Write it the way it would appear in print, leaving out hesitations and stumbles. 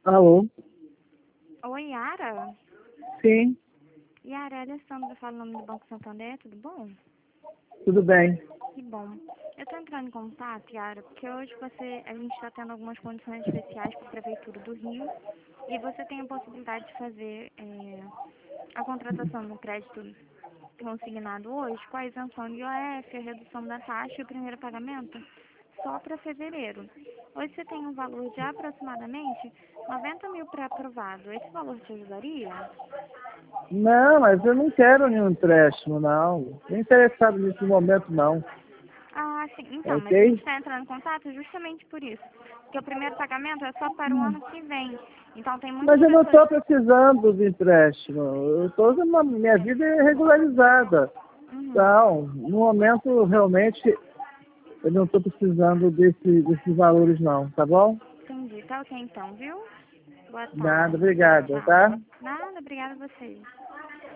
Alô? Oi, Yara? Sim, Yara, é Alessandra, fala o nome do Banco Santander, tudo bom? tudo bem. Que bom. Eu tô entrando em contato, Yara, porque hoje a gente está tendo algumas condições especiais para a Prefeitura do Rio e você tem a possibilidade de fazer a contratação do crédito consignado hoje com a isenção de IOF, a redução da taxa e o primeiro pagamento só para fevereiro. Hoje você tem um valor de aproximadamente 90 mil pré-aprovado. Esse valor te ajudaria? Não, mas eu não quero nenhum empréstimo, não. Não interessado nesse momento, não. Ah, sim. Então, mas a gente Ok? está entrando em contato justamente por isso. Porque o primeiro pagamento é só para o ano que vem. Então, tem muitas Mas eu não pessoas... estou precisando de empréstimo. Eu estou minha vida é regularizada. Uhum, Então, no momento, realmente, eu não estou precisando desses valores, não. Tá bom? entendi. Tá ok, então, viu? Boa Nada, tarde. Tchau, obrigada, tchau. tá? Nada, obrigada a vocês.